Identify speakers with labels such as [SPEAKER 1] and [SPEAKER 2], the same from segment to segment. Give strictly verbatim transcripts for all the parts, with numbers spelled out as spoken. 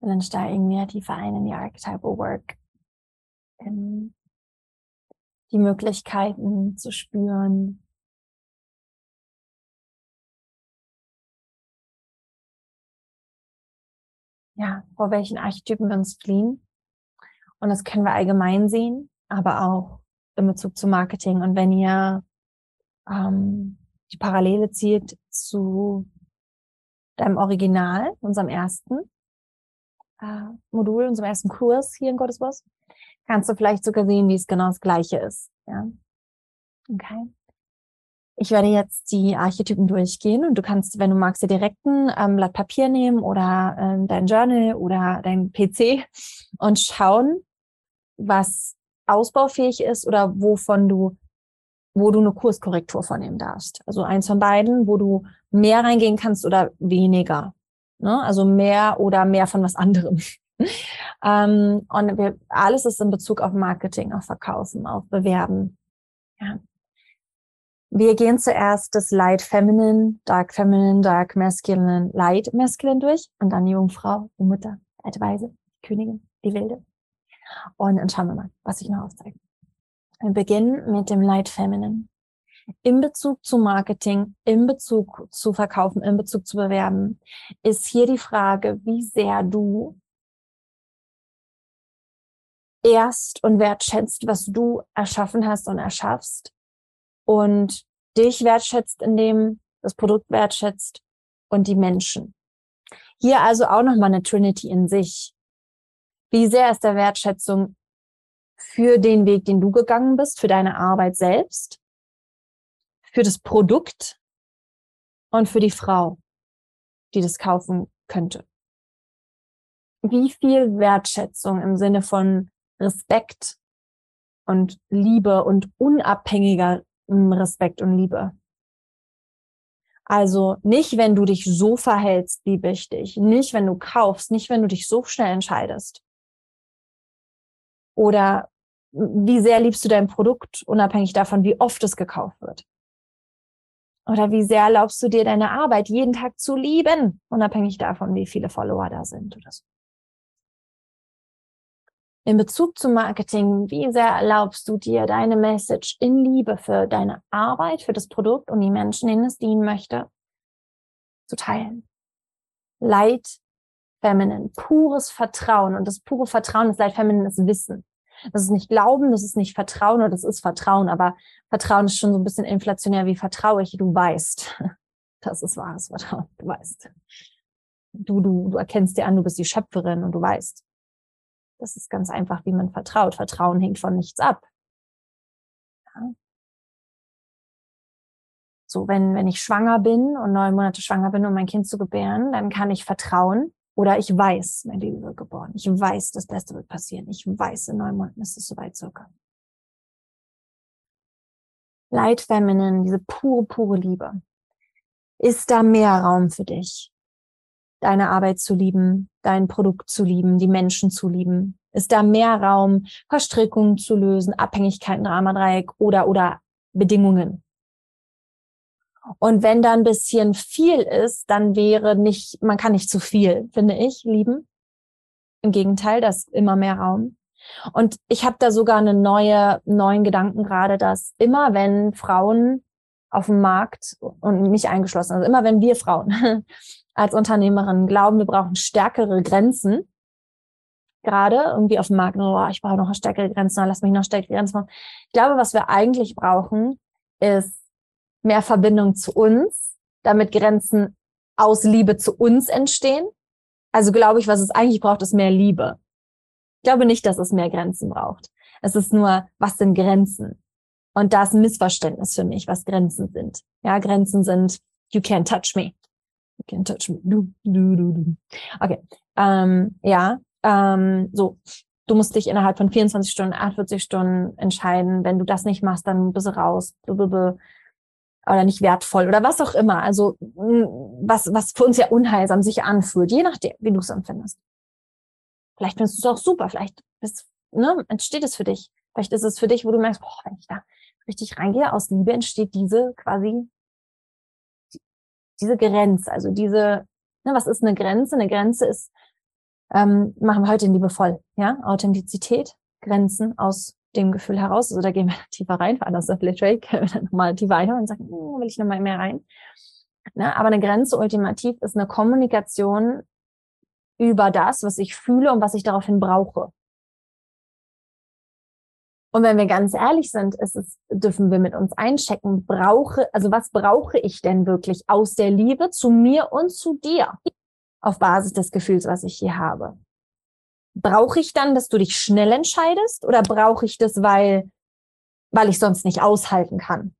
[SPEAKER 1] Und dann steigen wir tiefer ein in die Archetypal Work, in die Möglichkeiten zu spüren, ja, vor welchen Archetypen wir uns fliehen. Und das können wir allgemein sehen, aber auch in Bezug zu Marketing. Und wenn ihr ähm, die Parallele zieht zu deinem Original, unserem ersten äh, Modul, unserem ersten Kurs hier in Goddess Boss, kannst du vielleicht sogar sehen, wie es genau das Gleiche ist. Ja? Okay. Ich werde jetzt die Archetypen durchgehen und du kannst, wenn du magst, dir direkt ein ähm, Blatt Papier nehmen oder ähm, dein Journal oder dein P C und schauen, was ausbaufähig ist oder wovon du, wo du eine Kurskorrektur vornehmen darfst. Also eins von beiden, wo du mehr reingehen kannst oder weniger. Ne? Also mehr oder mehr von was anderem. ähm, und wir, alles ist in Bezug auf Marketing, auf Verkaufen, auf Bewerben. Ja. Wir gehen zuerst das Light Feminine, Dark Feminine, Dark Masculine, Light Masculine durch und dann die Jungfrau, die Mutter, die alte Weise, die Königin, die Wilde. Und dann schauen wir mal, was ich noch aufzeige. Wir beginnen mit dem Light Feminine. In Bezug zu Marketing, in Bezug zu Verkaufen, in Bezug zu Bewerben, ist hier die Frage, wie sehr du ehrst und wertschätzt, was du erschaffen hast und erschaffst und dich wertschätzt, indem das Produkt wertschätzt und die Menschen. Hier also auch nochmal eine Trinity in sich. Wie sehr ist der Wertschätzung für den Weg, den du gegangen bist, für deine Arbeit selbst, für das Produkt und für die Frau, die das kaufen könnte. Wie viel Wertschätzung im Sinne von Respekt und Liebe und unabhängiger Respekt und Liebe. Also nicht, wenn du dich so verhältst, liebe ich dich. Nicht, wenn du kaufst, nicht, wenn du dich so schnell entscheidest. Oder wie sehr liebst du dein Produkt, unabhängig davon, wie oft es gekauft wird. Oder wie sehr erlaubst du dir deine Arbeit jeden Tag zu lieben, unabhängig davon, wie viele Follower da sind oder so. In Bezug zum Marketing, wie sehr erlaubst du dir deine Message in Liebe für deine Arbeit, für das Produkt und die Menschen, denen es dienen möchte, zu teilen? Light Feminine, pures Vertrauen. Und das pure Vertrauen, das Light Feminine ist Wissen. Das ist nicht Glauben, das ist nicht Vertrauen, oder das ist Vertrauen, aber Vertrauen ist schon so ein bisschen inflationär wie vertraue ich, du weißt. Das ist wahres Vertrauen, du weißt. Du, du, du erkennst dir an, du bist die Schöpferin und du weißt. Das ist ganz einfach, wie man vertraut. Vertrauen hängt von nichts ab. Ja. So, wenn, wenn ich schwanger bin und neun Monate schwanger bin, um mein Kind zu gebären, dann kann ich vertrauen oder ich weiß, mein Baby wird geboren. Ich weiß, das Beste wird passieren. Ich weiß, in neun Monaten ist es soweit circa. Light Feminine, diese pure, pure Liebe. Ist da mehr Raum für dich? Deine Arbeit zu lieben, dein Produkt zu lieben, die Menschen zu lieben? Ist da mehr Raum, Verstrickungen zu lösen, Abhängigkeiten, Dramadreieck oder, oder Bedingungen? Und wenn da ein bisschen viel ist, dann wäre nicht, man kann nicht zu viel, finde ich, lieben. Im Gegenteil, da ist immer mehr Raum. Und ich habe da sogar einen neue, neuen Gedanken gerade, dass immer wenn Frauen auf dem Markt und mich eingeschlossen, also immer wenn wir Frauen als Unternehmerinnen glauben, wir brauchen stärkere Grenzen, gerade irgendwie auf dem Markt, oh, ich brauche noch stärkere Grenzen, lass mich noch stärkere Grenzen machen. Ich glaube, was wir eigentlich brauchen, ist mehr Verbindung zu uns, damit Grenzen aus Liebe zu uns entstehen. Also glaube ich, was es eigentlich braucht, ist mehr Liebe. Ich glaube nicht, dass es mehr Grenzen braucht. Es ist nur, was sind Grenzen? Und da ist ein Missverständnis für mich, was Grenzen sind. Ja, Grenzen sind, you can't touch me. You can't touch me. Du, du, du, du. Okay, ähm, ja, ähm, so. Du musst dich innerhalb von vierundzwanzig Stunden, achtundvierzig Stunden entscheiden. Wenn du das nicht machst, dann bist du raus. Blablabla. Oder nicht wertvoll oder was auch immer. Also was, was für uns ja unheilsam sich anfühlt, je nachdem, wie du es empfindest. Vielleicht findest du es auch super, vielleicht bist, ne, entsteht es für dich. Vielleicht ist es für dich, wo du merkst, boah, wenn ich da richtig reingehe, aus Liebe entsteht diese quasi, diese Grenze, also diese, ne, was ist eine Grenze? Eine Grenze ist Ähm, machen wir heute in liebevoll, ja, Authentizität, Grenzen aus dem Gefühl heraus, also da gehen wir tiefer rein, für alles Affiliate können wir dann nochmal tiefer rein und sagen, hm, will ich nochmal mehr rein. Ne? Aber eine Grenze ultimativ ist eine Kommunikation über das, was ich fühle und was ich daraufhin brauche. Und wenn wir ganz ehrlich sind, ist es, dürfen wir mit uns einchecken, brauche, also was brauche ich denn wirklich aus der Liebe zu mir und zu dir auf Basis des Gefühls, was ich hier habe? Brauche ich dann, dass du dich schnell entscheidest oder brauche ich das, weil, weil ich sonst nicht aushalten kann?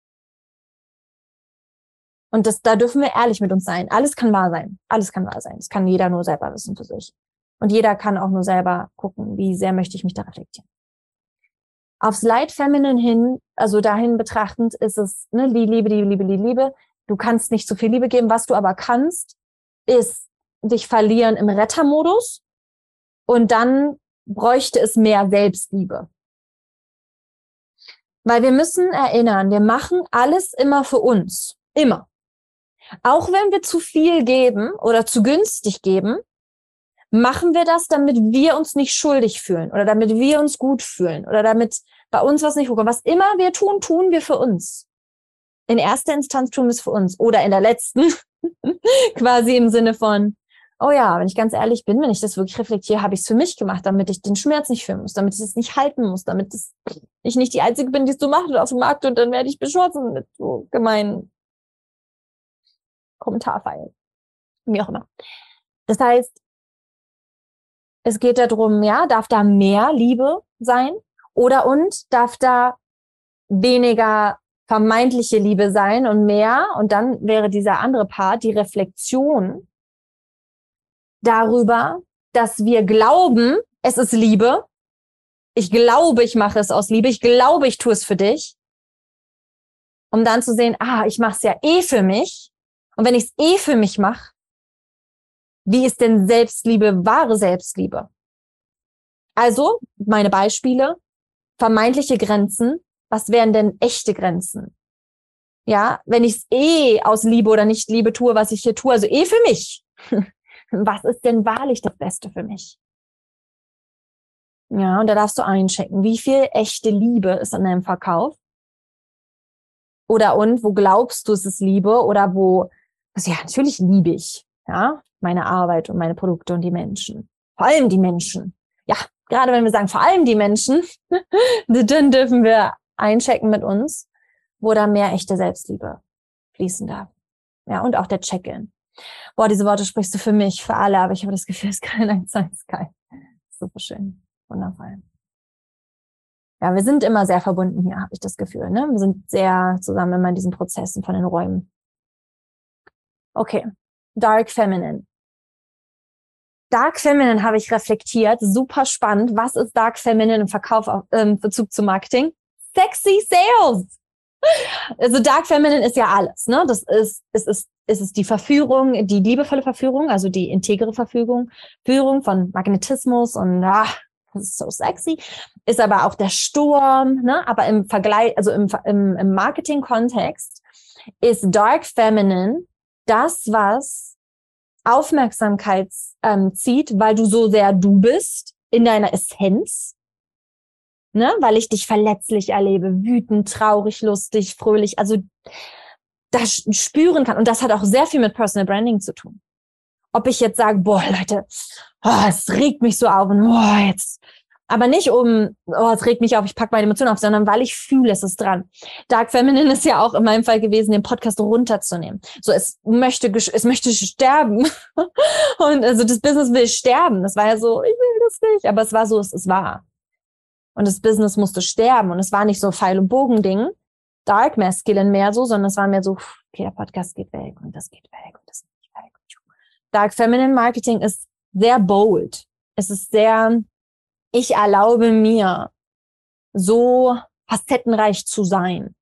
[SPEAKER 1] Und das, da dürfen wir ehrlich mit uns sein. Alles kann wahr sein. Alles kann wahr sein. Das kann jeder nur selber wissen für sich. Und jeder kann auch nur selber gucken, wie sehr möchte ich mich da reflektieren. Aufs Light Feminine hin, also dahin betrachtend, ist es, ne, die Liebe, die Liebe, die Liebe. Du kannst nicht so viel Liebe geben. Was du aber kannst, ist dich verlieren im Rettermodus. Und dann bräuchte es mehr Selbstliebe. Weil wir müssen erinnern, wir machen alles immer für uns. Immer. Auch wenn wir zu viel geben oder zu günstig geben, machen wir das, damit wir uns nicht schuldig fühlen oder damit wir uns gut fühlen oder damit bei uns was nicht hochkommt. Was immer wir tun, tun wir für uns. In erster Instanz tun wir es für uns oder in der letzten quasi im Sinne von, oh ja, wenn ich ganz ehrlich bin, wenn ich das wirklich reflektiere, habe ich es für mich gemacht, damit ich den Schmerz nicht fühlen muss, damit ich es nicht halten muss, damit es, ich nicht die Einzige bin, die es so macht auf dem Markt und dann werde ich beschossen mit so gemeinen Kommentarpfeilen. Wie auch immer. Das heißt, es geht darum, ja, darf da mehr Liebe sein oder und darf da weniger vermeintliche Liebe sein und mehr, und dann wäre dieser andere Part, die Reflexion darüber, dass wir glauben, es ist Liebe. Ich glaube, ich mache es aus Liebe. Ich glaube, ich tue es für dich. Um dann zu sehen, ah, ich mache es ja eh für mich. Und wenn ich es eh für mich mache, wie ist denn Selbstliebe, wahre Selbstliebe? Also, meine Beispiele, vermeintliche Grenzen. Was wären denn echte Grenzen? Ja, wenn ich es eh aus Liebe oder nicht Liebe tue, was ich hier tue, also eh für mich. Was ist denn wahrlich das Beste für mich? Ja, und da darfst du einchecken, wie viel echte Liebe ist an deinem Verkauf? Oder und, wo glaubst du, es ist Liebe? Oder wo, also ja, natürlich liebe ich, ja, meine Arbeit und meine Produkte und die Menschen. Vor allem die Menschen. Ja, gerade wenn wir sagen, vor allem die Menschen, dann dürfen wir einchecken mit uns, wo da mehr echte Selbstliebe fließen darf. Ja, und auch der Check-in. Boah, diese Worte sprichst du für mich, für alle, aber ich habe das Gefühl, es kann eins sein, es ist geil. Super schön, wundervoll. Ja, wir sind immer sehr verbunden hier, habe ich das Gefühl, ne? Wir sind sehr zusammen immer in diesen Prozessen von den Räumen. Okay, Dark Feminine. Dark Feminine habe ich reflektiert, super spannend. Was ist Dark Feminine im Verkauf, ähm, Bezug zu Marketing? Sexy Sales! Also Dark Feminine ist ja alles, ne? Das ist, es ist, es ist die Verführung, die liebevolle Verführung, also die integere Verfügung, Führung von Magnetismus und ah, das ist so sexy. Ist aber auch der Sturm, ne? Aber im Vergleich, also im, im, im Marketing-Kontext ist Dark Feminine das, was Aufmerksamkeit ähm, zieht, weil du so sehr du bist in deiner Essenz. Ne, weil ich dich verletzlich erlebe, wütend, traurig, lustig, fröhlich, also das spüren kann. Und das hat auch sehr viel mit Personal Branding zu tun. Ob ich jetzt sage, boah, Leute, oh, es regt mich so auf und boah, jetzt, aber nicht um, oh, es regt mich auf, ich packe meine Emotionen auf, sondern weil ich fühle, es ist dran. Dark Feminine ist ja auch in meinem Fall gewesen, den Podcast runterzunehmen. So, es möchte, es möchte sterben. Und also das Business will sterben. Das war ja so, ich will das nicht. Aber es war so, es ist wahr. Und das Business musste sterben. Und es war nicht so Pfeil- und Bogen-Ding, Dark Masculine mehr so, sondern es war mehr so, okay, der Podcast geht weg und das geht weg und das geht weg. Dark Feminine Marketing ist sehr bold. Es ist sehr, ich erlaube mir, so facettenreich zu sein.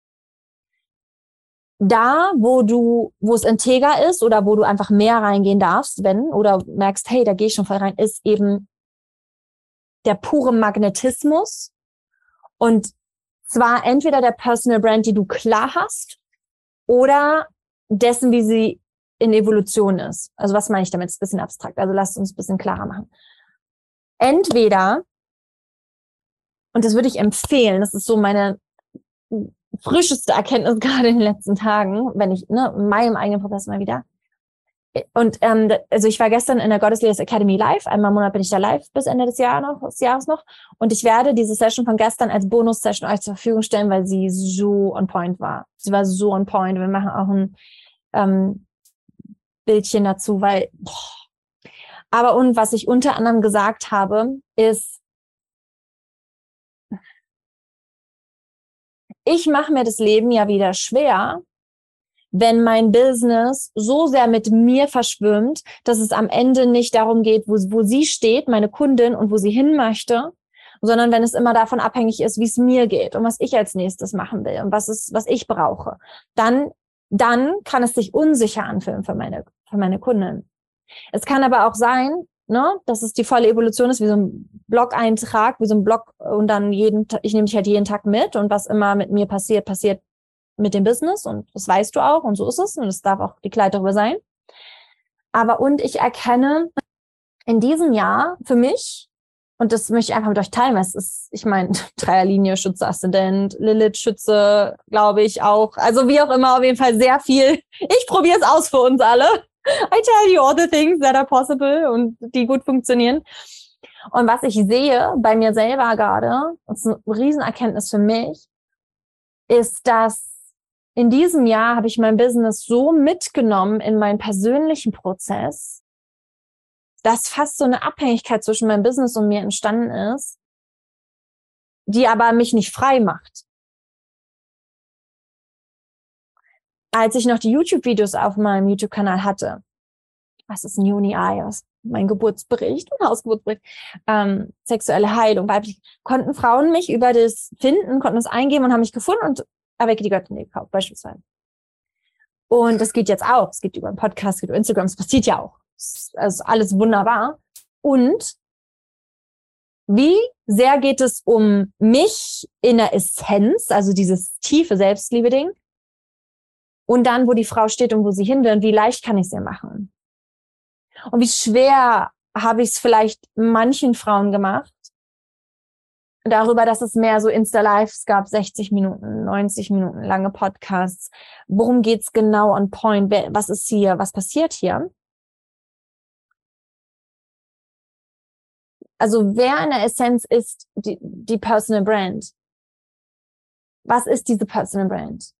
[SPEAKER 1] Da, wo du, wo es integer ist oder wo du einfach mehr reingehen darfst, wenn, oder merkst, hey, da gehe ich schon voll rein, ist eben der pure Magnetismus und zwar entweder der Personal Brand, die du klar hast, oder dessen, wie sie in Evolution ist. Also was meine ich damit? Das ist ein bisschen abstrakt. Also lasst uns ein bisschen klarer machen. Entweder, und das würde ich empfehlen, das ist so meine frischeste Erkenntnis gerade in den letzten Tagen, wenn ich, ne, in meinem eigenen Prozess mal wieder. Und ähm, also ich war gestern in der Goddess Leaders Academy live. Einmal im Monat bin ich da live bis Ende des Jahres noch, des Jahres noch. Und ich werde diese Session von gestern als Bonus-Session euch zur Verfügung stellen, weil sie so on point war. Sie war so on point. Wir machen auch ein ähm, Bildchen dazu, weil boah. Aber und was ich unter anderem gesagt habe, ist, ich mache mir das Leben ja wieder schwer, wenn mein Business so sehr mit mir verschwimmt, dass es am Ende nicht darum geht, wo, wo sie steht, meine Kundin, und wo sie hin möchte, sondern wenn es immer davon abhängig ist, wie es mir geht und was ich als nächstes machen will und was ist, was ich brauche, dann, dann kann es sich unsicher anfühlen für meine, für meine Kundin. Es kann aber auch sein, ne, dass es die volle Evolution ist, wie so ein Blog-Eintrag, wie so ein Blog, und dann jeden, ich nehme dich halt jeden Tag mit, und was immer mit mir passiert, passiert mit dem Business, und das weißt du auch, und so ist es, und es darf auch die Klarheit darüber sein. Aber und ich erkenne in diesem Jahr für mich, und das möchte ich einfach mit euch teilen, weil es ist, ich meine, Dreierlinie, Schütze, Aszendent, Lilith, Schütze, glaube ich auch, also wie auch immer, auf jeden Fall sehr viel. Ich probiere es aus für uns alle. I tell you all the things that are possible und die gut funktionieren. Und was ich sehe bei mir selber gerade, das ist eine Riesenerkenntnis für mich, ist, dass in diesem Jahr habe ich mein Business so mitgenommen in meinen persönlichen Prozess, dass fast so eine Abhängigkeit zwischen meinem Business und mir entstanden ist, die aber mich nicht frei macht. Als ich noch die YouTube-Videos auf meinem YouTube-Kanal hatte, was ist ein Uni Ayers, mein Geburtsbericht, mein Hausgeburtsbericht, ähm, sexuelle Heilung, weiblich, konnten Frauen mich über das Finden, konnten das eingeben und haben mich gefunden und Erwecke die Göttin gekauft, beispielsweise. Und das geht jetzt auch. Es geht über einen Podcast, es geht über Instagram, es passiert ja auch. Es ist alles wunderbar. Und wie sehr geht es um mich in der Essenz, also dieses tiefe Selbstliebe-Ding, und dann, wo die Frau steht und wo sie hin will, und wie leicht kann ich es ihr machen? Und wie schwer habe ich es vielleicht manchen Frauen gemacht, darüber, dass es mehr so Insta-Lives gab, sechzig Minuten, neunzig Minuten lange Podcasts. Worum geht's genau on point? Was ist hier? Was passiert hier? Also wer in der Essenz ist die, die Personal Brand? Was ist diese Personal Brand?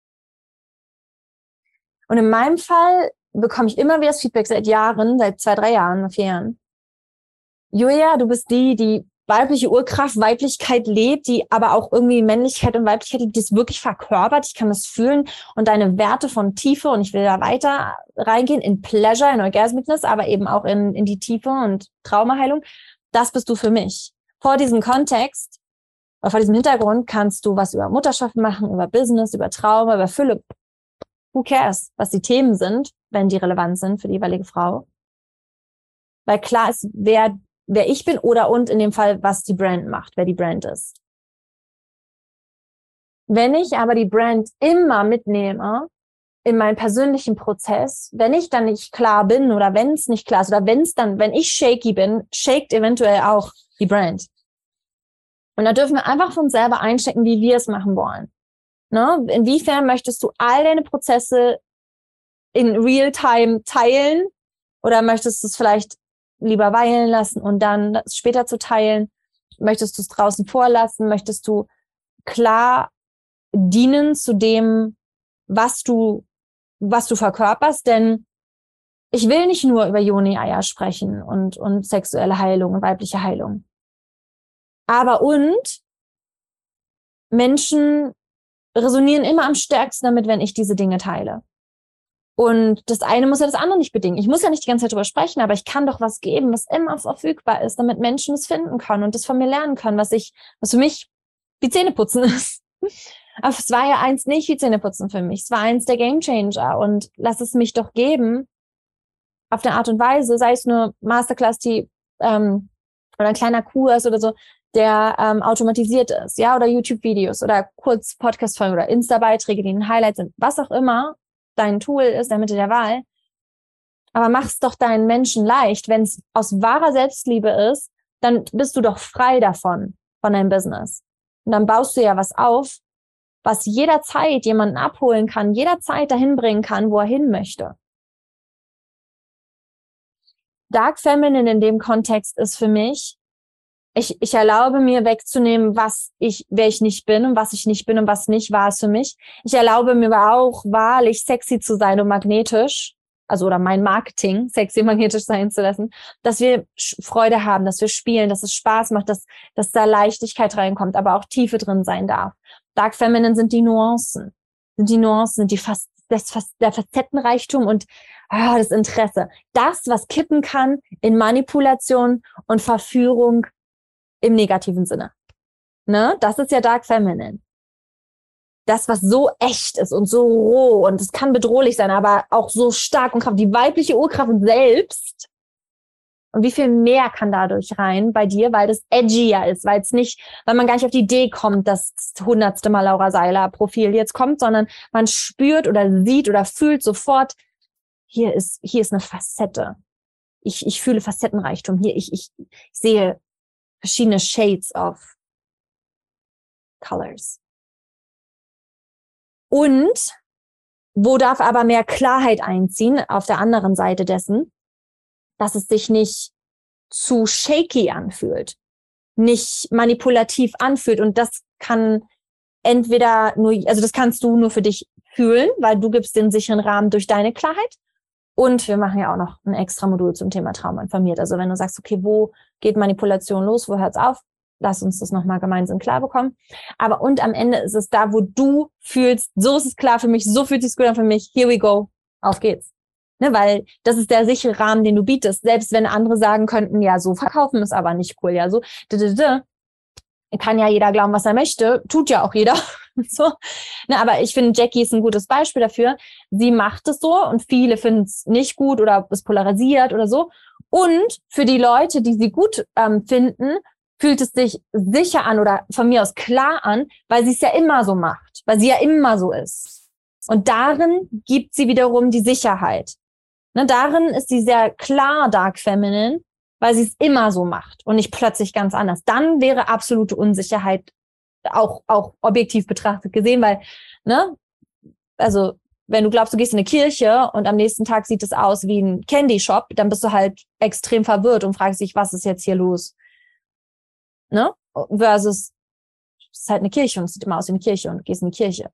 [SPEAKER 1] Und in meinem Fall bekomme ich immer wieder das Feedback seit Jahren, seit zwei, drei Jahren, vier Jahren. Julia, du bist die, die weibliche Urkraft, Weiblichkeit lebt, die aber auch irgendwie Männlichkeit und Weiblichkeit, die das wirklich verkörpert. Ich kann das fühlen, und deine Werte von Tiefe, und ich will da weiter reingehen in Pleasure, in Orgasmicness, aber eben auch in, in die Tiefe und Traumaheilung. Das bist du für mich. Vor diesem Kontext, oder vor diesem Hintergrund kannst du was über Mutterschaft machen, über Business, über Trauma, über Fülle. Who cares, was die Themen sind, wenn die relevant sind für die jeweilige Frau. Weil klar ist, wer wer ich bin oder und in dem Fall, was die Brand macht, wer die Brand ist. Wenn ich aber die Brand immer mitnehme in meinen persönlichen Prozess, wenn ich dann nicht klar bin oder wenn es nicht klar ist oder wenn es dann, wenn ich shaky bin, shakt eventuell auch die Brand. Und da dürfen wir einfach von uns selber einchecken, wie wir es machen wollen. Ne? Inwiefern möchtest du all deine Prozesse in Real-Time teilen, oder möchtest du es vielleicht lieber weilen lassen und dann später zu teilen? Möchtest du es draußen vorlassen? Möchtest du klar dienen zu dem, was du, was du verkörperst? Denn ich will nicht nur über Yoni-Eier sprechen und, und sexuelle Heilung und weibliche Heilung. Aber und Menschen resonieren immer am stärksten damit, wenn ich diese Dinge teile. Und das eine muss ja das andere nicht bedingen. Ich muss ja nicht die ganze Zeit drüber sprechen, aber ich kann doch was geben, was immer verfügbar ist, damit Menschen es finden können und das von mir lernen können, was ich, was für mich wie Zähneputzen ist. Aber es war ja eins nicht wie Zähneputzen für mich. Es war eins der Gamechanger, und lass es mich doch geben, auf eine Art und Weise, sei es nur Masterclass, die, ähm, oder ein kleiner Kurs oder so, der ähm, automatisiert ist, ja, oder YouTube-Videos oder kurz Podcast-Folgen oder Insta-Beiträge, die ein Highlight sind, was auch immer dein Tool ist, der Mitte der Wahl, Aber mach's doch deinen Menschen leicht. Wenn es aus wahrer Selbstliebe ist, dann bist du doch frei davon, von deinem Business. Und dann baust du ja was auf, was jederzeit jemanden abholen kann, jederzeit dahin bringen kann, wo er hin möchte. Dark Feminine in dem Kontext ist für mich, ich, ich erlaube mir wegzunehmen, was ich, wer ich nicht bin und was ich nicht bin und was nicht wahr ist für mich. Ich erlaube mir aber auch wahrlich sexy zu sein und magnetisch, also oder mein Marketing sexy und magnetisch sein zu lassen, dass wir Freude haben, dass wir spielen, dass es Spaß macht, dass, dass da Leichtigkeit reinkommt, aber auch Tiefe drin sein darf. Dark Feminine sind die Nuancen, sind die Nuancen, sind die Fas- das, Fas- der Facettenreichtum und ah, das Interesse. Das, was kippen kann in Manipulation und Verführung im negativen Sinne. Ne? Das ist ja Dark Feminine. Das, was so echt ist und so roh und es kann bedrohlich sein, aber auch so stark und kraftvoll. Die weibliche Urkraft selbst. Und wie viel mehr kann dadurch rein bei dir, weil das edgier ist, weil es nicht, weil man gar nicht auf die Idee kommt, dass das hundertste Mal Laura Seiler Profil jetzt kommt, sondern man spürt oder sieht oder fühlt sofort, hier ist, hier ist eine Facette. Ich, ich fühle Facettenreichtum. Hier, ich, ich, ich sehe verschiedene Shades of Colors. Und wo darf aber mehr Klarheit einziehen auf der anderen Seite dessen, dass es sich nicht zu shaky anfühlt, nicht manipulativ anfühlt. Und das kann entweder nur, also das kannst du nur für dich fühlen, weil du gibst den sicheren Rahmen durch deine Klarheit. Und wir machen ja auch noch ein extra Modul zum Thema Trauma informiert. Also wenn du sagst, okay, wo geht Manipulation los, wo hört's auf? Lass uns das nochmal gemeinsam klar bekommen. Aber und am Ende ist es da, wo du fühlst, so ist es klar für mich, so fühlt es sich gut an für mich, here we go, auf geht's. Ne, weil das ist der sichere Rahmen, den du bietest. Selbst wenn andere sagen könnten, ja, so verkaufen ist aber nicht cool, ja, so, kann ja jeder glauben, was er möchte, tut ja auch jeder. So. Ne, aber ich finde, Jackie ist ein gutes Beispiel dafür. Sie macht es so und viele finden es nicht gut oder es polarisiert oder so. Und für die Leute, die sie gut ähm, finden, fühlt es sich sicher an oder von mir aus klar an, weil sie es ja immer so macht, weil sie ja immer so ist. Und darin gibt sie wiederum die Sicherheit. Ne, darin ist sie sehr klar Dark Feminine, weil sie es immer so macht und nicht plötzlich ganz anders. Dann wäre absolute Unsicherheit auch auch objektiv betrachtet gesehen, weil, ne, also wenn du glaubst, du gehst in eine Kirche und am nächsten Tag sieht es aus wie ein Candy Shop, dann bist du halt extrem verwirrt und fragst dich, was ist jetzt hier los? Ne? Versus, es ist halt eine Kirche und es sieht immer aus wie eine Kirche und du gehst in die Kirche.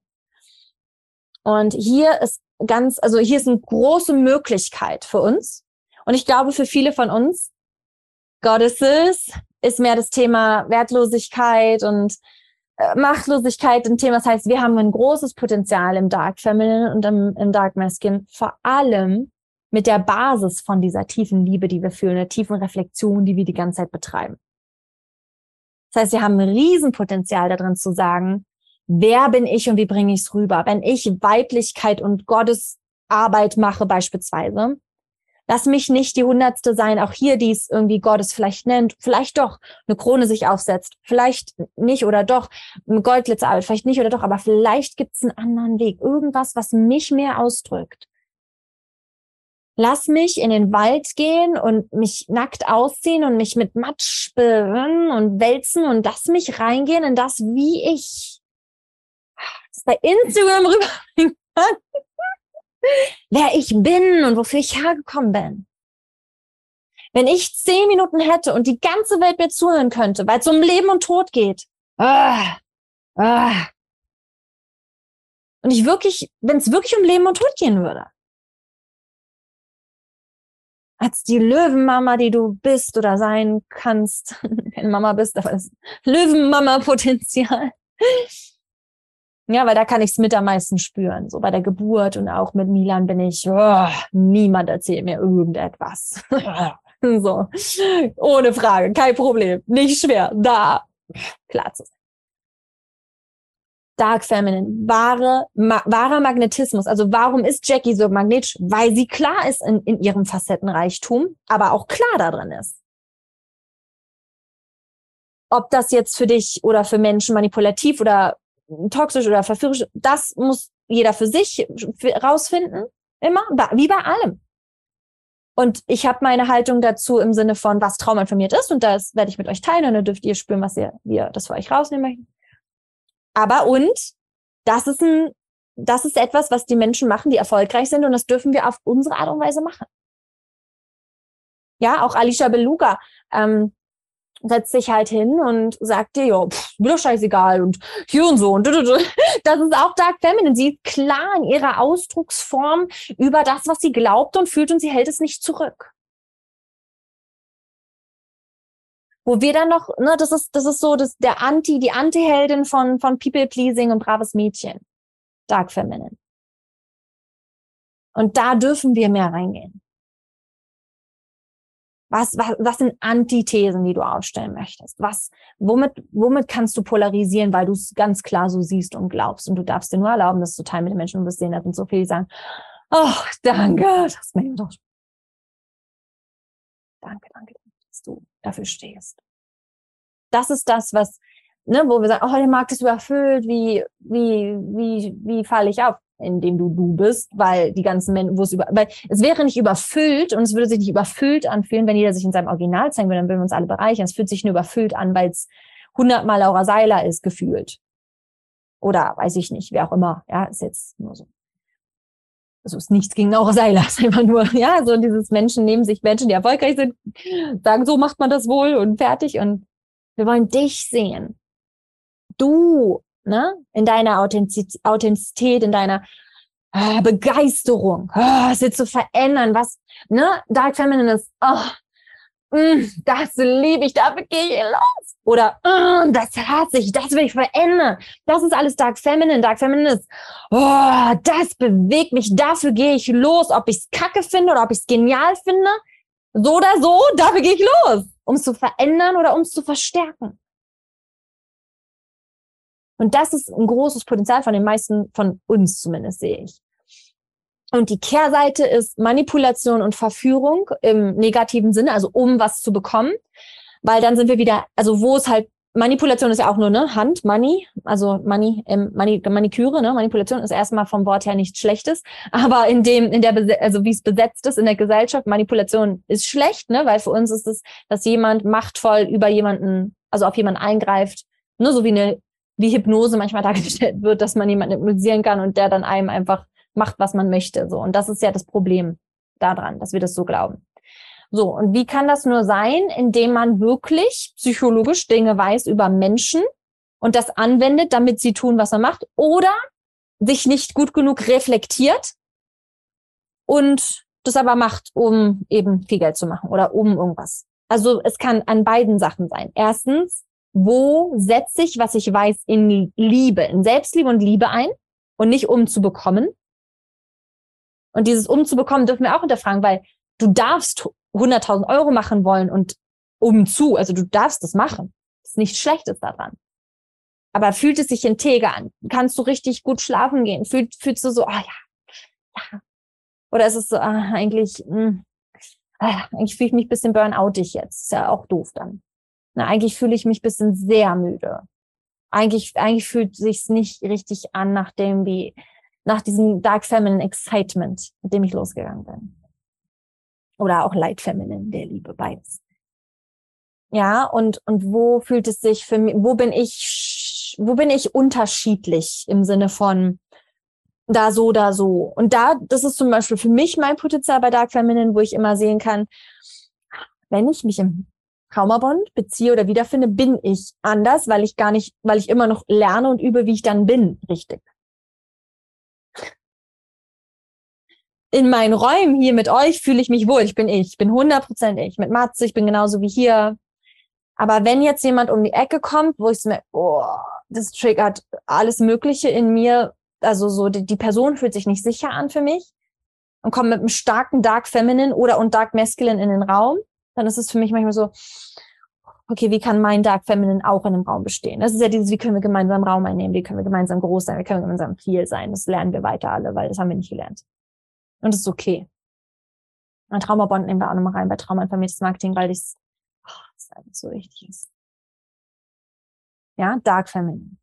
[SPEAKER 1] Und hier ist ganz, also hier ist eine große Möglichkeit für uns. Und ich glaube, für viele von uns, Goddesses, ist mehr das Thema Wertlosigkeit und äh, Machtlosigkeit ein Thema. Das heißt, wir haben ein großes Potenzial im Dark Feminine und im, im Dark Masculine, vor allem mit der Basis von dieser tiefen Liebe, die wir fühlen, der tiefen Reflexion, die wir die ganze Zeit betreiben. Das heißt, wir haben ein Riesenpotenzial darin zu sagen, wer bin ich und wie bringe ich es rüber? Wenn ich Weiblichkeit und Gottesarbeit mache beispielsweise, lass mich nicht die Hundertste sein, auch hier, die es irgendwie Gottes vielleicht nennt, vielleicht doch eine Krone sich aufsetzt, vielleicht nicht oder doch eine Goldglitzerarbeit, vielleicht nicht oder doch, aber vielleicht gibt es einen anderen Weg, irgendwas, was mich mehr ausdrückt. Lass mich in den Wald gehen und mich nackt ausziehen und mich mit Matsch berühren und wälzen und lass mich reingehen in das, wie ich das bei Instagram rüberbringen kann, wer ich bin und wofür ich hergekommen bin. Wenn ich zehn Minuten hätte und die ganze Welt mir zuhören könnte, weil es um Leben und Tod geht, ah, ah, und ich wirklich, wenn es wirklich um Leben und Tod gehen würde, als die Löwenmama, die du bist oder sein kannst, keine Mama bist, aber das Löwenmama-Potenzial. Ja, weil da kann ich es mit am meisten spüren. So bei der Geburt und auch mit Milan bin ich, oh, niemand erzählt mir irgendetwas. So, ohne Frage, kein Problem, nicht schwer, da, klar zu sein. Dark Feminine, wahre, ma, wahrer Magnetismus. Also warum ist Jackie so magnetisch? Weil sie klar ist in, in ihrem Facettenreichtum, aber auch klar da drin ist. Ob das jetzt für dich oder für Menschen manipulativ oder toxisch oder verführerisch, das muss jeder für sich rausfinden, immer, wie bei allem. Und ich habe meine Haltung dazu im Sinne von, was trauminformiert ist. Und das werde ich mit euch teilen. Und dann dürft ihr spüren, was ihr, wie ihr das für euch rausnehmen möchtet. Aber und, das ist ein, das ist etwas, was die Menschen machen, die erfolgreich sind. Und das dürfen wir auf unsere Art und Weise machen. Ja, auch Alicia Beluga ähm, setzt sich halt hin und sagt dir, ja, pff, mir doch scheißegal und hier und so. Und das ist auch Dark Feminine. Sie ist klar in ihrer Ausdrucksform über das, was sie glaubt und fühlt, und sie hält es nicht zurück. Wo wir dann noch, ne, das ist, das ist so, das, der Anti, die Anti-Heldin von, von People-Pleasing und braves Mädchen. Dark Feminine. Und da dürfen wir mehr reingehen. Was, was, was sind Antithesen, die du aufstellen möchtest? Was, womit, womit kannst du polarisieren, weil du es ganz klar so siehst und glaubst? Und du darfst dir nur erlauben, das zu teilen mit den Menschen, und du wirst sehen, da sind so viele, die sagen, oh, danke, das mir doch. Danke, danke, dass du dafür stehst. Das ist das, was, ne, wo wir sagen, oh, der Markt ist überfüllt, wie, wie, wie, wie falle ich auf, indem du du bist, weil die ganzen Menschen, wo es über, weil es wäre nicht überfüllt und es würde sich nicht überfüllt anfühlen, wenn jeder sich in seinem Original zeigen würde, dann würden wir uns alle bereichern. Es fühlt sich nur überfüllt an, weil es hundertmal Laura Seiler ist, gefühlt. Oder weiß ich nicht, wer auch immer, ja, ist jetzt nur so. Also ist nichts gegen Laura Seiler, ist einfach nur, ja, so dieses Menschen nehmen sich Menschen, die erfolgreich sind, sagen, so macht man das wohl und fertig, und wir wollen dich sehen. Du, ne, in deiner Authentizität, in deiner äh, Begeisterung, oh, es wird zu verändern, was, ne, Dark Feminine ist, oh, mm, das liebe ich, dafür gehe ich los. Oder, mm, das hasse ich, das will ich verändern. Das ist alles Dark Feminine. Dark Feminine ist, oh, das bewegt mich, dafür gehe ich los, ob ich es kacke finde oder ob ich es genial finde. So oder so, dafür gehe ich los, um es zu verändern oder um es zu verstärken. Und das ist ein großes Potenzial von den meisten, von uns zumindest, sehe ich. Und die Kehrseite ist Manipulation und Verführung im negativen Sinne, also um was zu bekommen. Weil dann sind wir wieder, also wo es halt, Manipulation ist ja auch nur, ne, Hand, Money, also Money, ähm, Mani, Maniküre, ne, Manipulation ist erstmal vom Wort her nichts Schlechtes. Aber in dem, in der, also wie es besetzt ist in der Gesellschaft, Manipulation ist schlecht, ne, weil für uns ist es, dass jemand machtvoll über jemanden, also auf jemanden eingreift, ne, so wie eine, wie Hypnose manchmal dargestellt wird, dass man jemanden hypnotisieren kann und der dann einem einfach macht, was man möchte, so. Und das ist ja das Problem daran, dass wir das so glauben. So, und wie kann das nur sein? Indem man wirklich psychologisch Dinge weiß über Menschen und das anwendet, damit sie tun, was man macht, oder sich nicht gut genug reflektiert und das aber macht, um eben viel Geld zu machen oder um irgendwas. Also es kann an beiden Sachen sein. Erstens, wo setze ich, was ich weiß, in Liebe, in Selbstliebe und Liebe ein und nicht um zu bekommen? Und dieses um zu bekommen dürfen wir auch hinterfragen, weil du darfst hunderttausend Euro machen wollen und um zu, also du darfst das machen. Das ist nichts Schlechtes daran. Aber fühlt es sich integer an? Kannst du richtig gut schlafen gehen? Fühlt, fühlst du so, oh ja, ja. Oder ist es so, ah, eigentlich, mh, ah, eigentlich fühle ich mich ein bisschen burnoutig jetzt. Ist ja auch doof dann. Na, eigentlich fühle ich mich ein bisschen sehr müde. Eigentlich, eigentlich fühlt sich's nicht richtig an, nach dem, wie, nach diesem Dark Feminine Excitement, mit dem ich losgegangen bin. Oder auch Light Feminine, der Liebe, beides. Ja, und, und wo fühlt es sich für mich, wo bin ich, wo bin ich unterschiedlich im Sinne von da so, da so. Und da, das ist zum Beispiel für mich mein Potenzial bei Dark Feminine, wo ich immer sehen kann, wenn ich mich im Traumabond beziehe oder wiederfinde, bin ich anders, weil ich gar nicht, weil ich immer noch lerne und übe, wie ich dann bin, richtig. In meinen Räumen hier mit euch fühle ich mich wohl. Ich bin ich. Ich bin hundert Prozent ich. Mit Matze, ich bin genauso wie hier. Aber wenn jetzt jemand um die Ecke kommt, wo ich so merke, oh, das triggert alles Mögliche in mir, also so, die, die Person fühlt sich nicht sicher an für mich und kommt mit einem starken Dark Feminine oder und Dark Masculine in den Raum, dann ist es für mich manchmal so, okay, wie kann mein Dark Feminine auch in einem Raum bestehen? Das ist ja dieses, wie können wir gemeinsam Raum einnehmen, wie können wir gemeinsam groß sein, wie können wir gemeinsam viel sein. Das lernen wir weiter alle, weil das haben wir nicht gelernt. Und das ist okay. Ein Traumabond nehmen wir auch nochmal rein bei Traumainformiertes Marketing, weil das, oh, das einfach so wichtig ist. Ja, Dark Feminine.